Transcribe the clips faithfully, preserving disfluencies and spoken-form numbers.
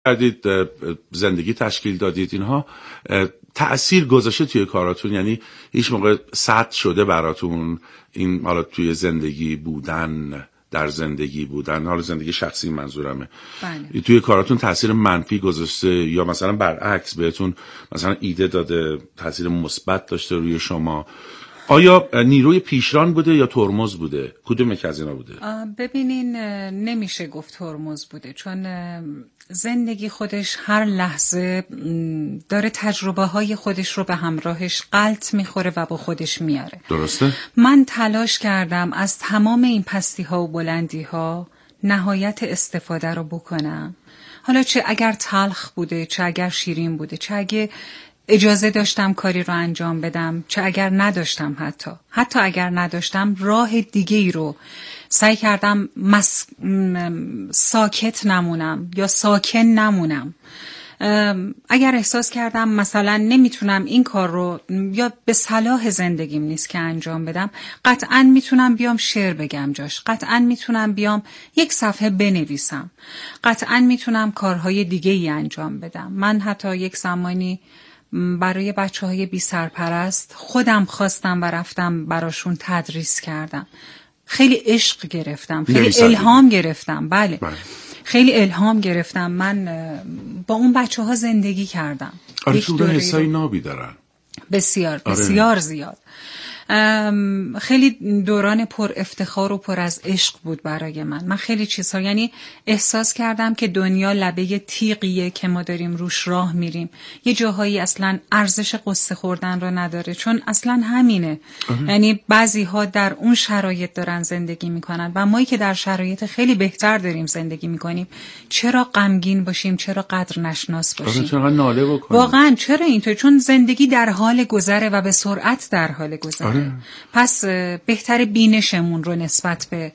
کردید، زندگی تشکیل دادید، اینها تأثیر گذاشته توی کاراتون؟ یعنی هیچ موقع سطح شده براتون این حالا توی زندگی بودن، در زندگی بودن، حالا زندگی شخصی منظورمه، بله. توی کاراتون تأثیر منفی گذاشته یا مثلا برعکس بهتون مثلا ایده داده، تأثیر مثبت داشته روی شما؟ آیا نیروی پیشران بوده یا ترمز بوده؟ کدوم یک از اینا بوده؟ ببینین نمیشه گفت ترمز بوده، چون زندگی خودش هر لحظه داره تجربه های خودش رو به همراهش غلط میخوره و با خودش میاره. درسته؟ من تلاش کردم از تمام این پستی ها و بلندی ها نهایت استفاده رو بکنم، حالا چه اگر تلخ بوده، چه اگر شیرین بوده، چه اگه اجازه داشتم کاری رو انجام بدم، چه اگر نداشتم، حتی حتی اگر نداشتم راه دیگه ای رو سعی کردم مس... ساکت نمونم یا ساکن نمونم. اگر احساس کردم مثلا نمیتونم این کار رو یا به صلاح زندگیم نیست که انجام بدم، قطعاً میتونم بیام شعر بگم جاش، قطعاً میتونم بیام یک صفحه بنویسم، قطعاً میتونم کارهای دیگه ای انجام بدم. من حتی یک زمانی برای بچه های بی سرپرست خودم خواستم و رفتم براشون تدریس کردم. خیلی عشق گرفتم، خیلی الهام گرفتم. بله. بله خیلی الهام گرفتم. من با اون بچه ها زندگی کردم. آره چون حسای نابی دارن بسیار بسیار آره. زیاد. خیلی دوران پر افتخار و پر از عشق بود برای من. من خیلی چیزها، یعنی احساس کردم که دنیا لبه تیغیه که ما داریم روش راه میریم، یه جاهایی اصلا ارزش قصه خوردن رو نداره، چون اصلا همینه. اه. یعنی بعضی ها در اون شرایط دارن زندگی میکنن و مایی که در شرایط خیلی بهتر داریم زندگی میکنیم، چرا غمگین باشیم، چرا قدر نشناس باشیم، چرا ناله بکنیم؟ واقعا چرا اینطور؟ چون زندگی در حال گذره و به سرعت در حال گذره. آره. پس بهتر بینشمون رو نسبت به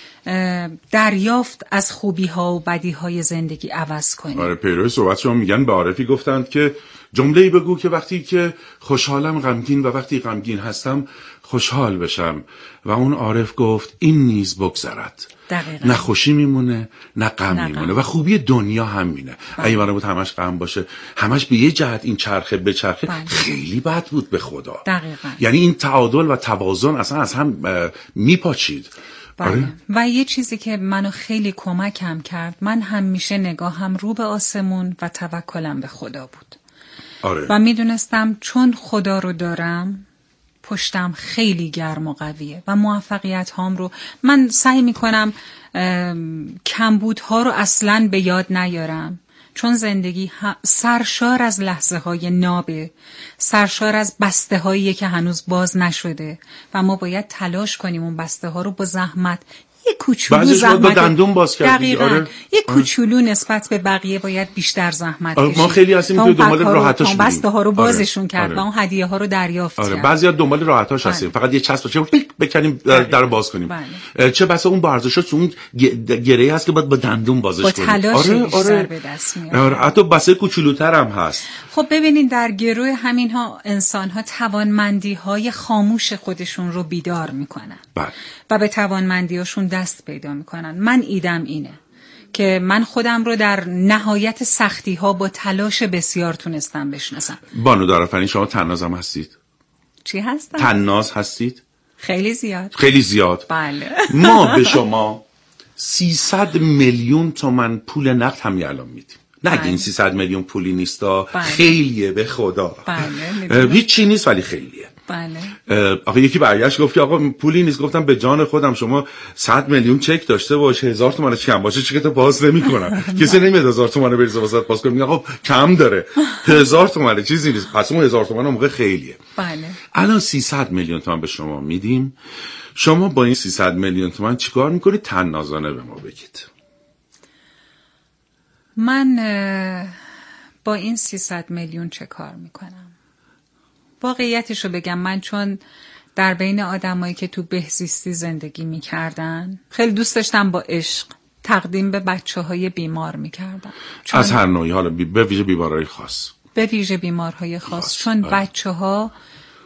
دریافت از خوبی ها و بدی های زندگی عوض کنیم. آره پیروی صحبت شما میگن به عارفی گفتند که جمله‌ای بگو که وقتی که خوشحالم غمگین و وقتی غمگین هستم خوشحال بشم، و اون عارف گفت این نیز بگذرد. دقیقاً. نه خوشی میمونه نه غم میمونه و خوبی دنیا همینه. اگه من بود همش غم باشه، همش به یه جهت این چرخه به چرخه، بله. خیلی بد بود به خدا. دقیقاً. یعنی این تعادل و توازن اصلا از هم میپاچید. بله. آره؟ و یه چیزی که منو خیلی کمکم کرد، من همیشه نگاهم رو به آسمون و توکلم به خدا بود. آره. و میدونستم چون خدا رو دارم، پشتم خیلی گرم و قویه و موفقیت هام رو من سعی میکنم کمبودها رو اصلاً به یاد نیارم، چون زندگی سرشار از لحظه های نابه، سرشار از بسته هایی که هنوز باز نشده و ما باید تلاش کنیم اون بسته ها رو با زحمت، یه کوچولو زحمت با دندون باز کردی. دقیقاً. آره. یه کوچولو نسبت به بقیه باید بیشتر زحمت آره. ما خیلی هستیم که دنبال راحتاش بودیم، بسته ها رو بازشون آره. کرد آره. و اون هدیه ها رو دریافت آره. کرد. بعضیا دنبال راحتاش هستیم، فقط یه چسب باشه بکنیم درو باز کنیم. بله. چه بسا اون با ارزشات اون گره‌ای هست که باید با دندون بازش کنیم. با تلاش آره. آره. به دست میاد. آره. حتی بسه کوچولوتر هم هست. خب ببینین در گروه همین ها انسان ها توانمندی های خاموش خودشون رو بیدار میکنن. بله. و به توانمندیاشون دست پیدا میکنن. من ایدم اینه که من خودم رو در نهایت سختی ها با تلاش بسیار تونستم بشناسم. بانو دارافنی شما طناز هم هستید؟ چی هستم؟ طناز هستید؟ خیلی زیاد. خیلی زیاد. بله. ما به شما سیصد میلیون تومان پول نقد همین الان میدیم. نگین بله. سیصد میلیون پولی نیستا. بله. خیلیه به خدا. بله. هیچ چی نیست ولی خیلیه. بله. آخه یکی برگشت گفت که آقا پولی نیست. گفتم به جان خودم شما صد میلیون چک داشته باش، هزار تومان کم باشه چکتو باز نمیکنم. کسی نمیاد هزار تومان بریزه واسط باز کنه، میگه آقا کم داره. هزار تومان چیزی نیست. پس اون هزار تومان موقع خیلیه. بله. الان سیصد میلیون تومان به شما میدیم. شما با این سیصد میلیون تومان چیکار میکنید؟ طنازانه به ما بگید. من با این سیصد میلیون چه کار میکنم؟ واقعیتشو بگم، من چون در بین آدمایی که تو بهزیستی زندگی میکردن خیلی دوست داشتم با عشق تقدیم به بچه های بیمار میکردم. از هر نوعی، حالا به ویژه بیمارهای خاص. به ویژه بیمارهای خاص, خاص. چون بچه ها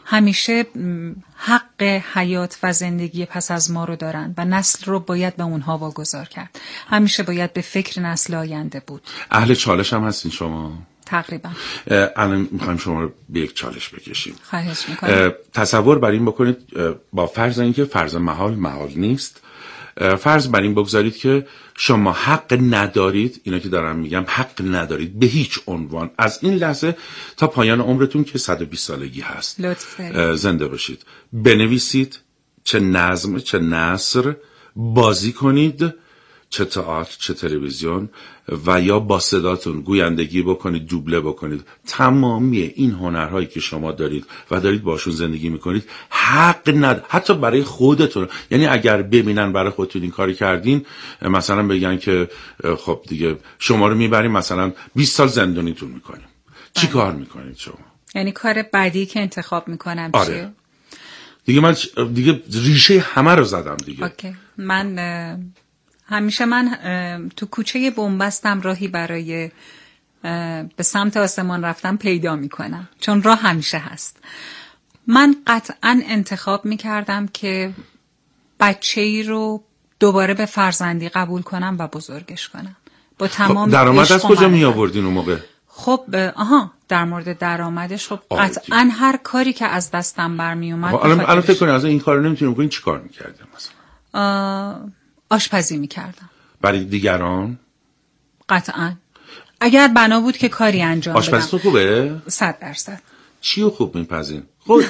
همیشه حق حیات و زندگی پس از ما رو دارن و نسل رو باید به اونها واگذار کرد. همیشه باید به فکر نسل آینده بود. اهل چالش هم هستین شما؟ تقریبا. الان میخوایم شما رو به یک چالش بکشیم. خواهش میکنم. تصور بر این بکنید، با فرض اینکه فرض محال محال نیست، فرض بر این بگذارید که شما حق ندارید، اینا که دارم میگم، حق ندارید به هیچ عنوان از این لحظه تا پایان عمرتون که صد و بیست سالگی هست زنده باشید، بنویسید، چه نظم چه نثر، بازی کنید، چه تئاتر چه تلویزیون، و یا با صداتون گویندگی بکنید، دوبله بکنید. تمامی این هنرهایی که شما دارید و دارید باشون زندگی میکنید حق ند، حتی برای خودتون. یعنی اگر ببینن برای خودتون این کاری کردین، مثلا بگن که خب دیگه شما رو میبریم مثلا بیست سال زندانیتون میکنیم، چی کار میکنید شما؟ یعنی کار بعدی که انتخاب میکنم آره. چیه؟ دیگه من دیگه ریشه همه رو زدم دیگه. اوکی. من همیشه من تو کوچه بنبستم راهی برای به سمت آسمان رفتن پیدا میکنم، چون راه همیشه هست. من قطعا انتخاب میکردم که بچه‌ای رو دوباره به فرزندی قبول کنم و بزرگش کنم با تمام خب درآمد از کجا می آوردین اون موقع؟ خب آها در مورد درآمدش، خب قطعا هر کاری که از دستم برمی اومد. الان الان فکر کنید از این کارو نمیتونیم بکنین، چی کار میکردم مثلا؟ آشپزی میکردم برای دیگران. قطعا اگر بنا بود که کاری انجام بدم. آشپزی تو خوبه؟ صد درصد. چیو خوب میپزین؟ خود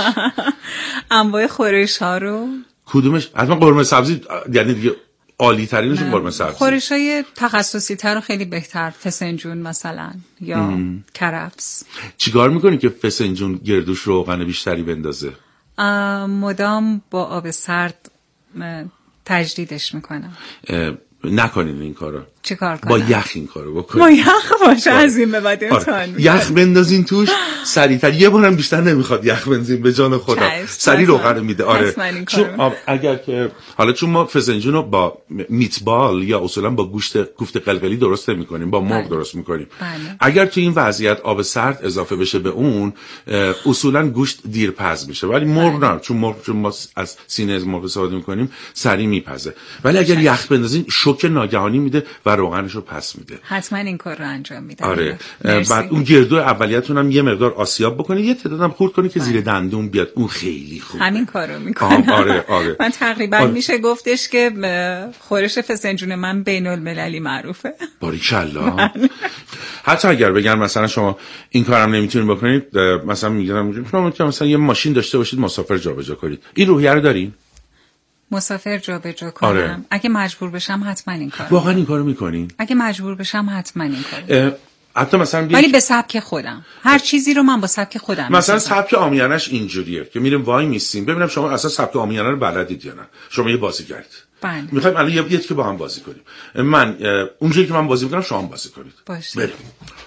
انواع خورش ها رو. کدومش؟ حتما قرمه سبزی، یعنی دیگه عالی ترینشون قرمه سبزی. خورش های تخصصی تر و خیلی بهتر، فسنجون مثلا یا ام. کرفس. چیکار میکنی که فسنجون گردوش روغن بیشتری بندازه؟ مدام با آب سرد تجدیدش میکنم. نکنین این کارو. چه کار کنم؟ با یخ این کارو بکنین. با یخ باشه از این به بعد امتحان. یخ بندازین توش سریعتر، یه بارم بیشتر نمیخواد یخ بنزین به جان خدا. سریع روغن میده. آره. چون اگر که حالا چون ما فسنجون رو با میتبال یا اصولا با گوشت کوفته قلقلی درست نمی‌کنیم، با مرغ درست می‌کنیم. اگر تو این وضعیت آب سرد اضافه بشه به اون، اصولا گوشت دیرپز میشه. ولی مرغ نه، چون مرغ چون ما از سینه از مرغ استفاده می‌کنیم سریع میپزه. ولی اگر یخ بندازین شوک ناگهانی میده و روغنش رو پس میده. حتما این کار رو انجام میدم. آره. بعد اون گردو اولیتون هم یه مقدار آسیاب بکنید، یه تعدادم خورد کنید که زیر دندون بیاد، اون خیلی خوبه. همین کارو میکنم. آره آره. من تقریبا آره. میشه گفتش که خورش فسنجون من بین المللی معروفه. باریکلا. حتی اگر بگن مثلا شما این کارم نمیتونید بکنید، مثلا میگم شما میتونید مثلا یه ماشین داشته باشید مسافر جابجا کنید، این روحیه رو دارین؟ مسافر جابجا کنم؟ آره. اگه مجبور بشم حتما این کارو. واقعا این کارو میکنین؟ اگه مجبور بشم حتما این کارو. حتی مثلا ولی به سبک خودم. هر چیزی رو من با سبک خودم. مثلا سبک عامیانش اینجوریه که میریم وای میسیم ببینم شما اصلا سبک عامیانه رو بلدید یا نه. شما یه بازیگرید. بله. میخوایم الان یه که با هم بازی کنیم. من اونجوری که من بازی میکنم شما هم بازی کنید. باشه. بریم.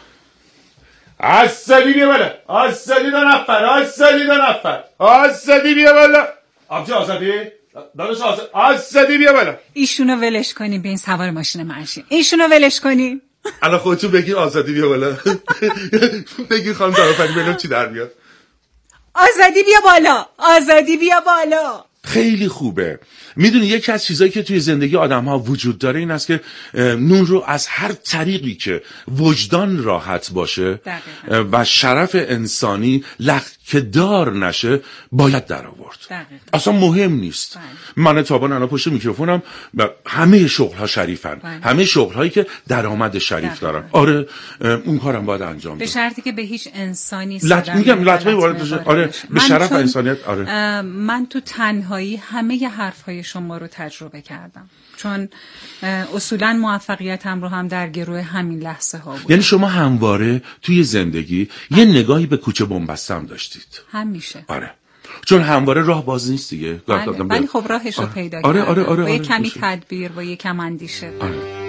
آسدی بیا بالا. آسدی دو نفر. آسدی دو نفر. آسدی بیا بالا. آبجی آزادی. داداش آزاد آزادی بیا بالا. ایشونو ولش کنیم به این سوار ماشین منشین. ایشونو ولش کنیم. الان خودتون بگیر آزادی بیا بالا. بگیر خانم دارافنی ببینم چی در میاد. آزادی بیا بالا. آزادی بیا بالا. خیلی خوبه. میدونی یکی از چیزایی که توی زندگی آدم ها وجود داره این است که نون رو از هر طریقی که وجدان راحت باشه دقیقا. و شرف انسانی لکه‌دار نشه باید در آورد. اصلا مهم نیست. بله. من تابان الان پشت میکروفونم همه شغل ها شریفن. بله. همه شغل هایی که درآمد شریف دارن. آره اون کارم باید انجام بدم. به شرطی که به هیچ انسانی لط... میگم لطمه وارد بشه. آره به شرف انسانیت. آره من تو تنهایی همه ی حرفهای شما رو تجربه کردم، چون اصولا موفقیتم رو هم در گروه همین لحظه ها بود. یعنی شما همواره توی زندگی هم. یه نگاهی به کوچه بنبستم داشتید؟ همیشه. آره چون همواره راه باز نیست دیگه. بله. ولی خب راهش رو آره. پیدا آره. کردم. آره آره با یه آره. کمی تدبیر، با یه کم اندیشه. آره.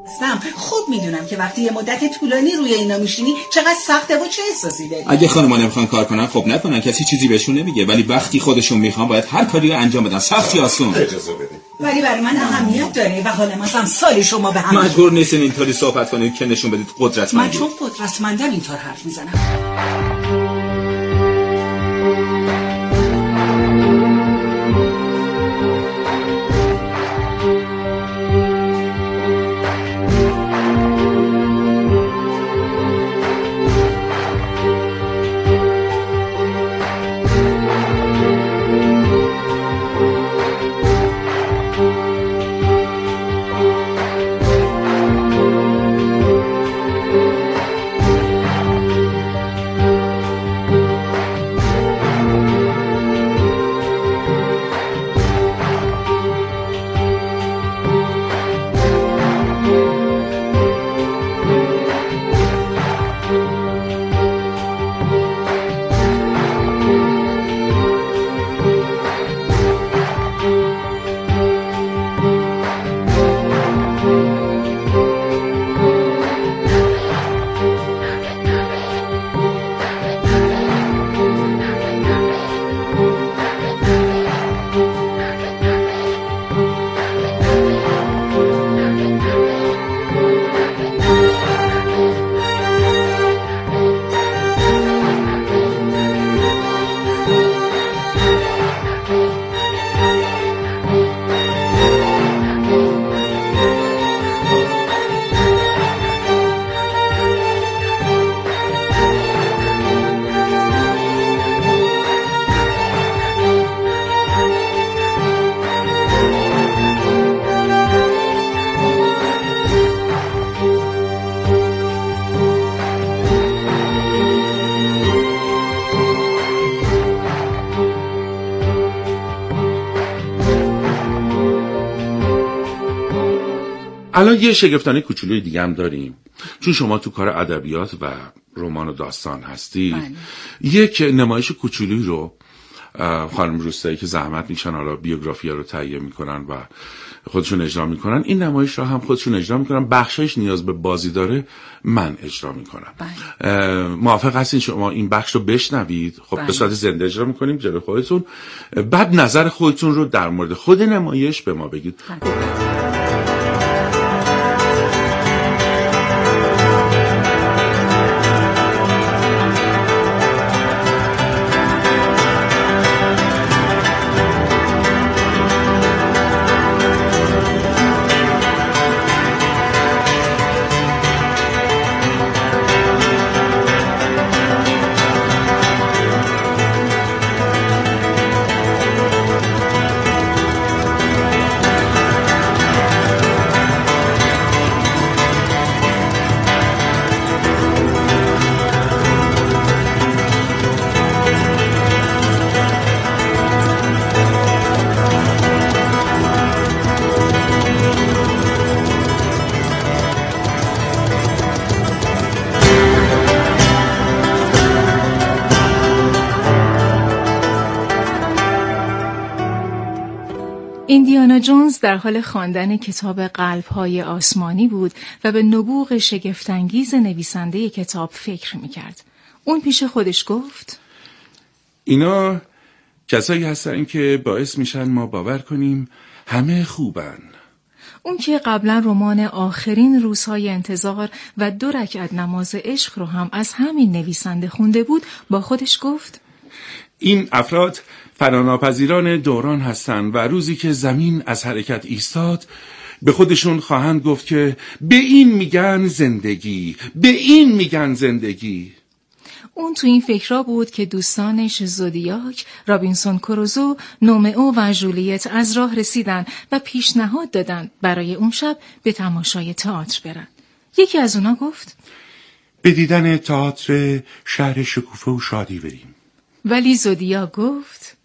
سم خوب میدونم که وقتی یه مدت طولانی روی اینا میشینی چقدر سخته و چه احساسی داری. اگه خانم‌ها نمیخوان کار کنن خب نکنن، کسی چیزی بهشون نمیگه، ولی وقتی خودشون میخوان باید هر کاری رو انجام بدن، سخت یا آسون. اجازه بدید. ولی برای من اهمیت داره و حالا مثلا سالی شما به هم مجبور نیستین اینطوری صحبت کنید که نشون بدید قدرتمندی. من چون قدرتمندم اینطور حرف میزنم. الان یه شگفتانه کوچولوی دیگه هم داریم، چون شما تو کار ادبیات و رمان و داستان هستی. بله. یک نمایش کوچولوی رو خانم روستایی که زحمت میکشن حالا بیوگرافی ها رو تهیه میکنن و خودشون اجرا میکنن، این نمایش رو هم خودشون اجرا میکنن، بخشش نیاز به بازی داره، من اجرا میکنم. بله. موافق هستین شما این بخش رو بشنوید؟ خب بله. به صورت زنده اجرا میکنیم جلوی خودتون، بعد نظر خودتون رو در مورد خود نمایش به ما بگید. بله. ایندیانا جونز در حال خواندن کتاب قلب‌های آسمانی بود و به نبوغ شگفت‌انگیز نویسنده کتاب فکر می‌کرد. اون پیش خودش گفت: اینا کسایی هستن که باعث میشن ما باور کنیم همه خوبن. اون که قبلا رمان آخرین روزهای انتظار و دو رکعت نماز عشق رو هم از همین نویسنده خونده بود، با خودش گفت: این افراد فناناپذیران دوران هستند و روزی که زمین از حرکت ایستاد به خودشون خواهند گفت که به این میگن زندگی، به این میگن زندگی. اون تو این فکرها بود که دوستانش زودیاک، رابینسون کروزو، نومئو و جولیت از راه رسیدن و پیشنهاد دادن برای اون شب به تماشای تئاتر برن. یکی از اونا گفت: به دیدن تئاتر شهر شکوفه و شادی بریم. ولی زودیاک گفت: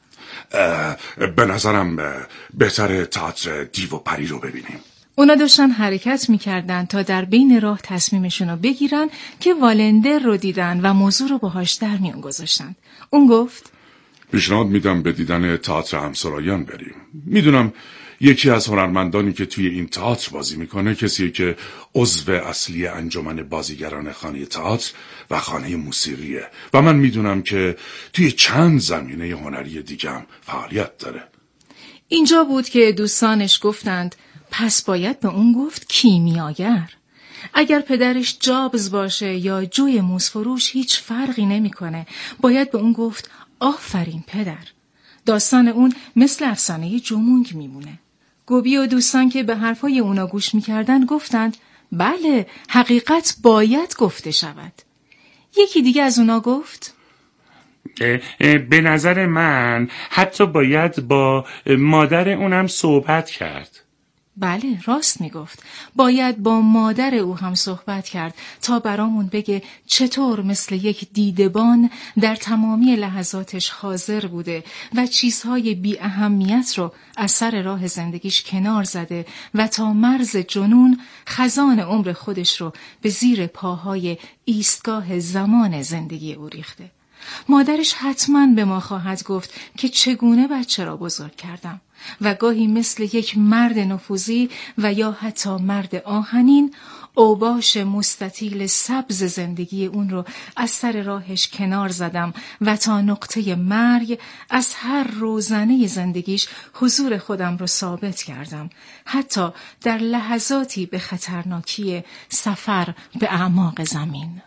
به نظرم بهتر تئاتر دیو و پری رو ببینیم. اونا داشتن حرکت میکردن تا در بین راه تصمیمشون رو بگیرن که والندر رو دیدن و موضوع رو باهاش در میون گذاشتن. اون گفت: پیشنهاد میدم به دیدن تئاتر همسرایان بریم. میدونم یکی از هنرمندانی که توی این تئاتر بازی میکنه کسیه که عضو اصلی انجمن بازیگران خانه تئاتر و خانه موسیقیه و من میدونم که توی چند زمینه هنری دیگه هم فعالیت داره. اینجا بود که دوستانش گفتند پس باید به اون گفت کیمیاگر. اگر پدرش جابز باشه یا جوی موزفروش هیچ فرقی نمیکنه. باید به اون گفت آفرین پدر. داستان اون مثل افسانه جومونگ میمونه. گوبی و دوستان که به حرفای اونا گوش میکردن گفتند بله حقیقت باید گفته شود. یکی دیگه از اونا گفت به نظر من حتی باید با مادر اونم صحبت کرد. بله راست میگفت. باید با مادر او هم صحبت کرد تا برامون بگه چطور مثل یک دیدبان در تمامی لحظاتش حاضر بوده و چیزهای بی اهمیت رو از سر راه زندگیش کنار زده و تا مرز جنون خزان عمر خودش رو به زیر پاهای ایستگاه زمان زندگی او ریخته. مادرش حتما به ما خواهد گفت که چگونه بچه را بزرگ کردم و گاهی مثل یک مرد نفوذی و یا حتی مرد آهنین اوباش مستطیل سبز زندگی اون رو از سر راهش کنار زدم و تا نقطه مرگ از هر روزنه زندگیش حضور خودم رو ثابت کردم، حتی در لحظاتی به خطرناکی سفر به اعماق زمین.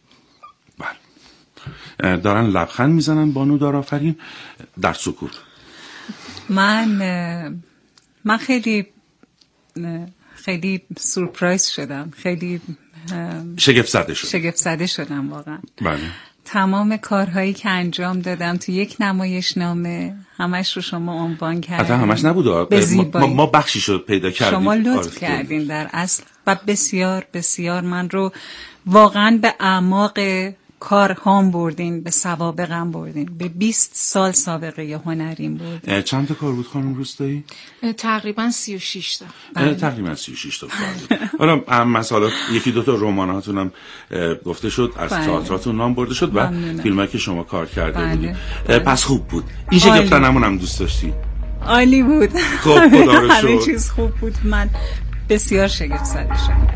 دارن لبخند میزنن بانو دارآفرین در سکوت. من من خیلی خیلی سورپرایز شدم، خیلی شگفت زده شدم شگفت زده شدم واقعا. بله. تمام کارهایی که انجام دادم تو یک نمایشنامه همش رو شما عنوان کردین. حتی همش نبود، ما, ما بخشیش رو پیدا کردیم. شما لطف کردین در اصل و بسیار بسیار من رو واقعا به اعماق کار هام بردین، به سوابقم بردین، به بیست سال سابقه هنریم بردین. چند تا کار بود خانم روستایی؟ تقریبا سی و شش تا. بله. تقریبا سی و شش تا کار. حالا مثلا یکی دو تا رماناتون هم گفته شد، از بله. تئاتراتون نام برده شد و فیلمایی که شما کار کرده بله. بودید. بله. پس خوب بود. این شگفت‌نمون هم دوست داشتی؟ عالی بود. خب خدا رو شکر. همه چیز خوب بود. من بسیار شگفت زده شدم.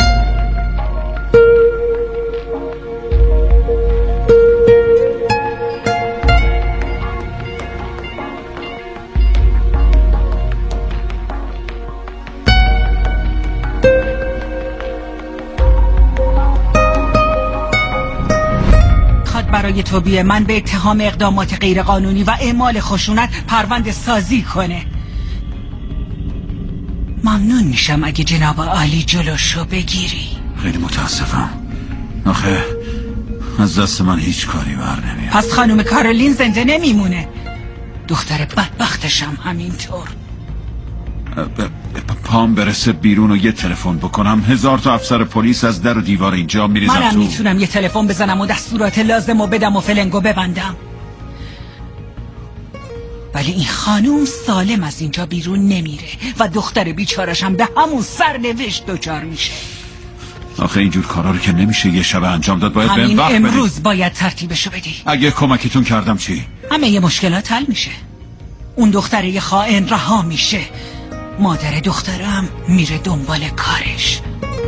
برای توبیه من به اتهام اقدامات غیرقانونی و اعمال خشونت پرونده سازی کنه. ممنون میشم اگه جناب عالی جلوشو بگیری. خیلی متاسفم، آخه از دست من هیچ کاری بر نمیاد. پس خانم کارولین زنده نمیمونه، دختر بدبختشم همینطور. پام برسه بیرون و یه تلفن بکنم، هزار تا افسر پلیس از در و دیوار اینجا میریزم تو. منم میتونم یه تلفن بزنم و دستورات لازم و بدم و فلنگو ببندم، ولی این خانوم سالم از اینجا بیرون نمیره و دختر بیچارشم به همون سرنوشت دچار میشه. آخه اینجور کارا رو که نمیشه یه شب انجام داد، باید همین به وقت بدی. امروز باید ترتیبشو بدی. اگه کمکتون کردم چی؟ همه یه مشکلات حل میشه، اون دختره خائن رها میشه، مادر دخترم میره دنبال کارش.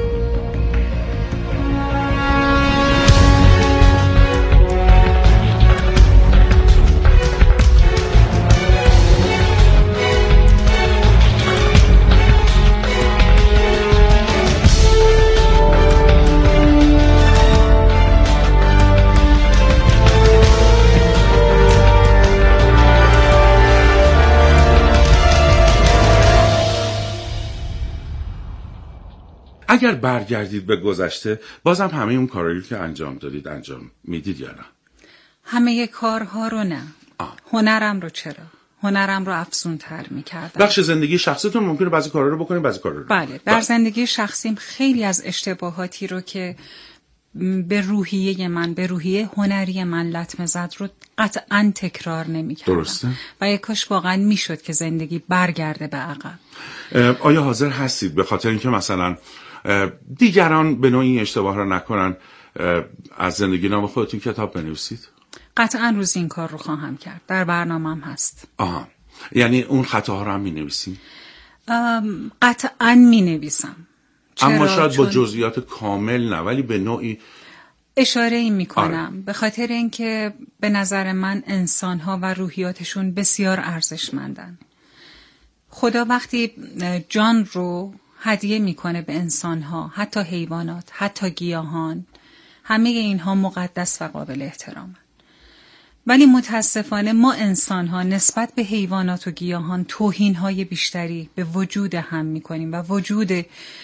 اگر برگردید به گذشته بازم همه اون کارهایی که انجام دادید انجام میدید یا نه؟ همه کارها رو نه. آه. هنرم رو چرا؟ هنرم رو افزون تر میکردم. بخش زندگی شخصیتون ممکنه بعضی کارها رو بکنید بعضی کارها رو بله. در زندگی شخصیم خیلی از اشتباهاتی رو که به روحیه من، به روحیه هنری من لطمه زد رو قطعا تکرار نمیکردم. درسته. و یک کاش واقعا میشد که زندگی برگرده به عقب. آیا حاضر هستید به خاطر اینکه مثلا دیگران به نوعی اشتباه را نکنن از زندگی نام خودتون کتاب بنویسید؟ قطعا روز این کار رو خواهم کرد. در برنامه‌ام هست. آها. یعنی اون خطاها رو هم می‌نویسید؟ قطعا می نویسم. اما شاید با جزئیات کامل نه، ولی به نوعی اشاره این می کنم. به خاطر اینکه به نظر من انسان‌ها و روحیاتشون بسیار ارزشمندن. خدا وقتی جان رو هدیه میکنه به انسان‌ها، حتی حیوانات، حتی گیاهان، همه اینها مقدس و قابل احترامن. ولی متاسفانه ما انسان‌ها نسبت به حیوانات و گیاهان توهین‌های بیشتری به وجود هم میکنیم و وجود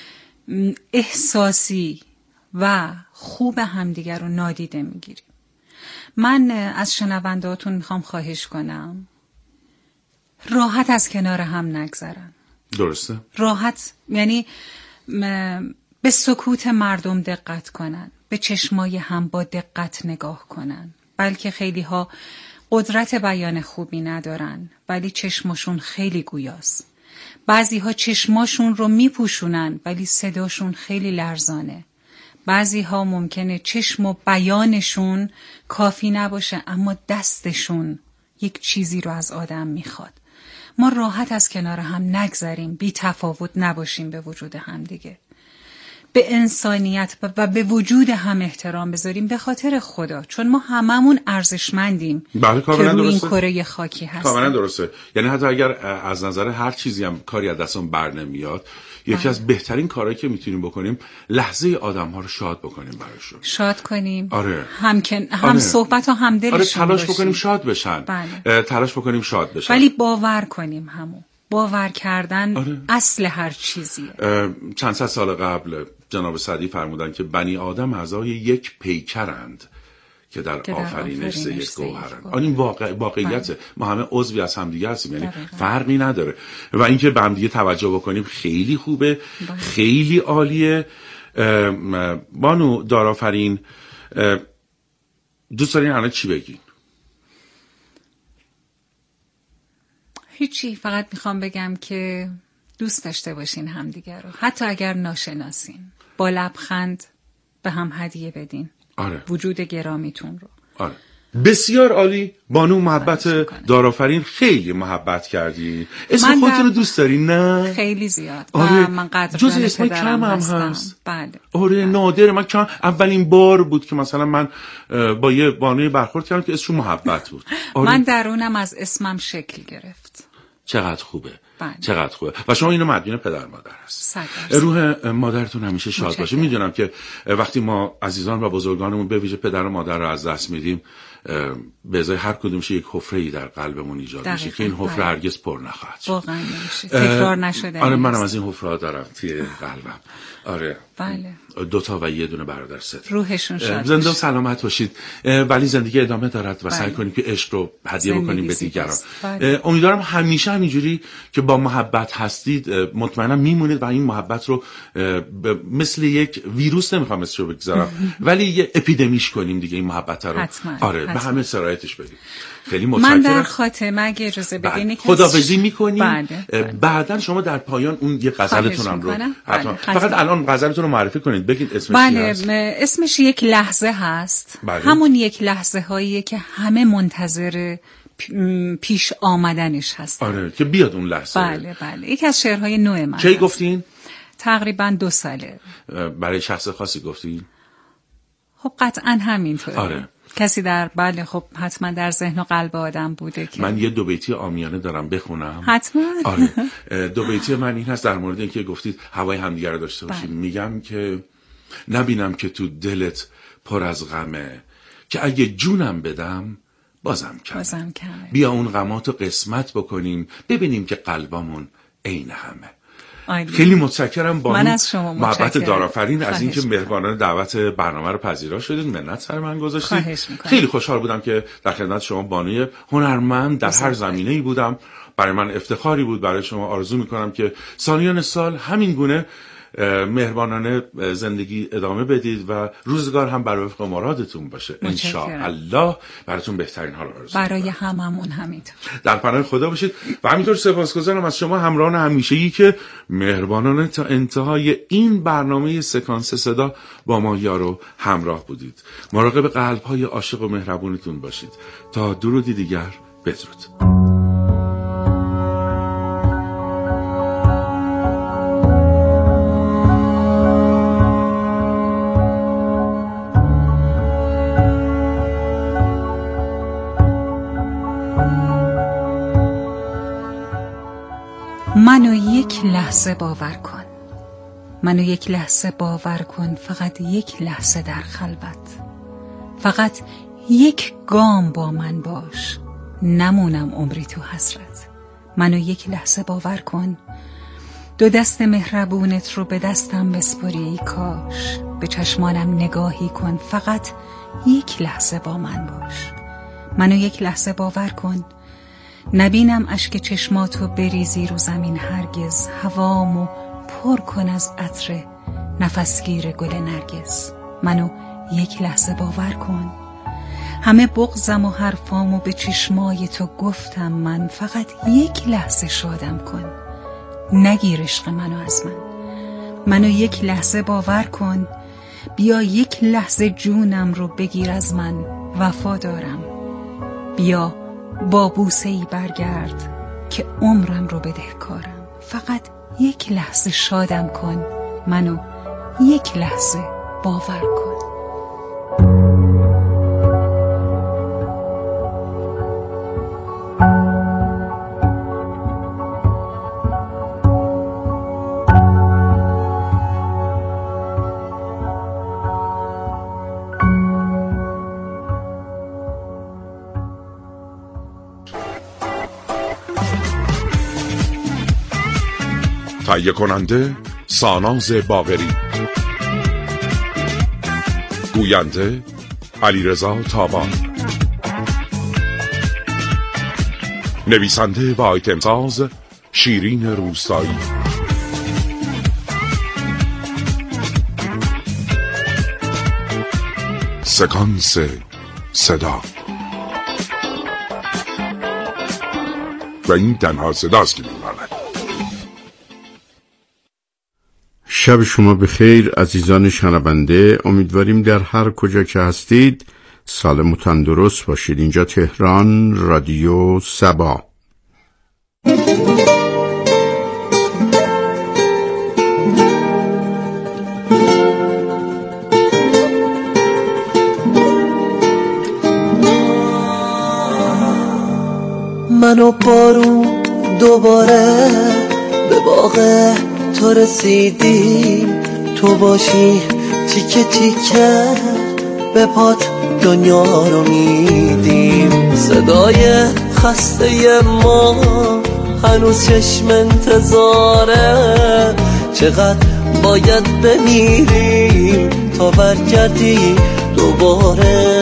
احساسی و خوب همدیگر رو نادیده میگیریم. من از شنوندهاتون میخوام خواهش کنم راحت از کنار هم نگذرن. درسته؟ راحت یعنی به سکوت مردم دقت کنن، به چشمای هم با دقت نگاه کنن. بلکه خیلی ها قدرت بیان خوبی ندارن ولی چشماشون خیلی گویاست. بعضی ها چشماشون رو میپوشونن ولی صداشون خیلی لرزانه. بعضی ها ممکنه چشم و بیانشون کافی نباشه اما دستشون یک چیزی رو از آدم میخواد. ما راحت از کنار هم نگذریم، بی تفاوت نباشیم به وجود هم دیگه. به انسانیت و به وجود هم احترام بذاریم به خاطر خدا، چون ما هممون ارزشمندیم. بله که روی این کره خاکی هستیم. کاملا درسته. یعنی حتی اگر از نظر هر چیزی هم کاری از دستمون بر نمیاد، یکی بله. از بهترین کارهایی که میتونیم بکنیم لحظه آدم‌ها رو شاد بکنیم براشون. شاد کنیم. آره. هم کن... هم آره. صحبت و هم دلشون آره تلاش باشیم. بکنیم شاد بشن. بله. تلاش بکنیم شاد بشن. ولی باور کنیم همو. باور کردن آره. اصل هر چیزیه. چند صد سال قبل جناب سعدی فرمودن که بنی آدم اعضای یک پیکرند که در, در آفرینش یک گوهرند. آن این واقع... واقعیته. ما همه عضوی از همدیگه هستیم، یعنی فرقی نداره. و اینکه به همدیگه توجه بکنیم خیلی خوبه، بله. خیلی عالیه. بانو دارآفرین دوست دارین الان چی بگین؟ هیچی، فقط میخوام بگم که دوست داشته باشین همدیگر رو، حتی اگر ناشناسین، با لبخند به هم هدیه بدین. آره. وجود گرامیتون رو. آره. بسیار عالی. بانو محبت دارآفرین خیلی محبت کردی. اسم خودتون رو دوست داری نه؟ خیلی زیاد. آره. من قدردان جز اسم کم هم هستم. هست. بله. آره نادر. من کم اولین بار بود که مثلا من با یه بانوی برخورد کردم که اسمش محبت بود. آره. من درونم از اسمم شکل گرفت. چقدر خوبه. بله. چقدر خوبه. و شما اینو مدیون پدر مادر هست. روح مادرتون همیشه شاد باشه. میدونم که وقتی ما عزیزان و بزرگانمون به ویژه پدر و مادر رو از دست میدیم، به ازای هر کدومش یک حفره‌ای در قلبمون ایجاد میشه که این حفره هرگز پر نخواهد شد. واقعا نمیشه. تکرار نشده. آره منم از این حفره‌ها دارم توی قلبم. آره. بله. دو تا و یه دونه برادر سه. روحشون شاد. زنده و سلامت باشید. ولی زندگی ادامه دارد و سعی کنیم که عشق رو هدیه بکنیم به دیگران. امیدوارم همیشه همینجوری که با محبت هستید مطمئنا میمونید و این محبت رو مثل یک ویروس، نمیخوام اسمش رو بگذارم، ولی یه اپیدمیش کنیم دیگه این محبت رو. حتما. آره حتما. به همه سرایتش بدیم. خیلی متشکرم. من در خاتمه اگه اجازه بدین خداحافظی می‌کنیم. بله. بله. بعداً شما در پایان اون یه غزلتون هم رو حتما بله. فقط الان غزلتون رو معرفی کنید، بگید اسمش بله. چی هست. اسمش یک لحظه هست. بله. همون یک لحظه هاییه که همه منتظر پیش آمدنش هستن. آره که بیاد اون لحظه. بله بله. یکی از شعرهای نو من. کی گفتین؟ تقریبا دو ساله. برای شخص خاصی گفتین؟ خب قطعا همینطوره. آره. کسی در بله خب حتما در ذهن و قلب آدم بوده که من یه دو بیتی عامیانه دارم بخونم. حتما. آره. دو بیتی من این هست در مورد اینکه گفتید هوای همدیگه رو داشته باشیم. میگم که نبینم که تو دلت پر از غمه، که اگه جونم بدم بازم کمه. بازم کمه. بیا اون غماتو قسمت بکنیم، ببینیم که قلبامون عین همه. آیدی. خیلی متشکرم با من از شما محبت دارآفرین از اینکه مهربانانه دعوت برنامه رو پذیرا شدید، منت سر من گذاشتید. خیلی خوشحال بودم که در خدمت شما بانوی هنرمند در هر زمینه‌ای بودم. برای من افتخاری بود. برای شما آرزو میکنم که سالیان سال همین گونه مهربانانه زندگی ادامه بدید و روزگار هم بر وفق مرادتون باشه ان شاء الله. براتون بهترین ها رو آرزو برای هممون همینطور. در پناه خدا باشید و همینطور سپاسگزارم از شما همراهان همیشگی که مهربانانه تا انتهای این برنامه سکانس صدا با ما یارو همراه بودید. مراقب قلب‌های عاشق و مهربونتون باشید. تا درودی دیگر، بدرود. لحظه باور کن، منو یک لحظه باور کن، فقط یک لحظه در خلوت، فقط یک گام با من باش، نمونم عمری تو حسرت. منو یک لحظه باور کن، دو دست مهربونت رو به دستم بسپری ای کاش، به چشمانم نگاهی کن، فقط یک لحظه با من باش. منو یک لحظه باور کن، نبینم اشک چشماتو بریزی رو زمین هرگز، هوامو پر کن از عطر نفسگیر گل نرگس. منو یک لحظه باور کن، همه بغضم و حرفامو به چشمای تو گفتم من، فقط یک لحظه شادم کن، نگیر عشق منو از من. منو یک لحظه باور کن، بیا یک لحظه جونم رو بگیر از من، وفا دارم، بیا با بوسه ای برگرد که عمرم رو بدهکارم، فقط یک لحظه شادم کن، منو یک لحظه باور کن. تهیه کننده ساناز باقری، گوینده علیرضا تابان، نویسنده و آیتمساز شیرین روستایی، سکانس صدا. و این تنها صداست که می‌ماند. شب شما بخیر عزیزان شنونده، امیدواریم در هر کجا که هستید سالم و تندرست باشید. اینجا تهران، رادیو سبا. منو بارون دوباره به باغ تو رسیدیم، تو باشی تیکه تیکه به پات دنیا رو میدیم. صدای خسته ما هنوز چشم انتظاره، چقدر باید بمیریم تا برگردی دوباره.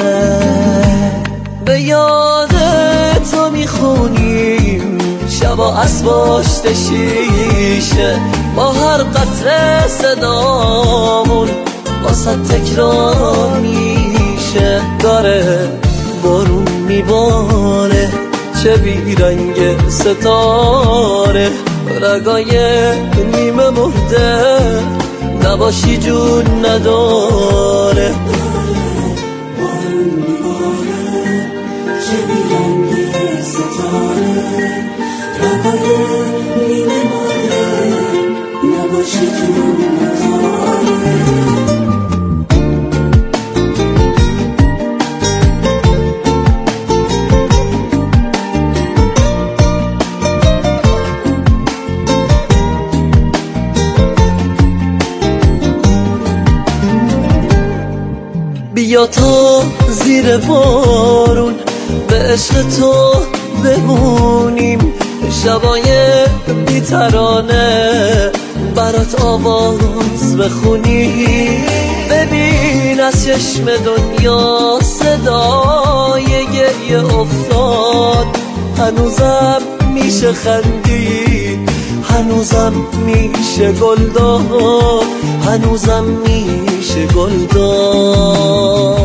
به یاد تو میخونیم شبا از پشت شیشه، با هر قطره صدامون واسه تکرار میشه. داره بارون میباره چه بیرنگ ستاره، رگای نیمه مرده نباشی جون نداره. بارون میباره چه بیرنگ ستاره، رگای نیمه مرده نباشی جون نداره. بیا تا زیر بارون به عشق تو بمونیم، شبای بی‌ترانه برات آواز بخونیم. ببین از چشم دنیا صدای گریه افتاد، هنوزم میشه خندید، هنوزم میشه گل داد، هنوزم میشه گل داد.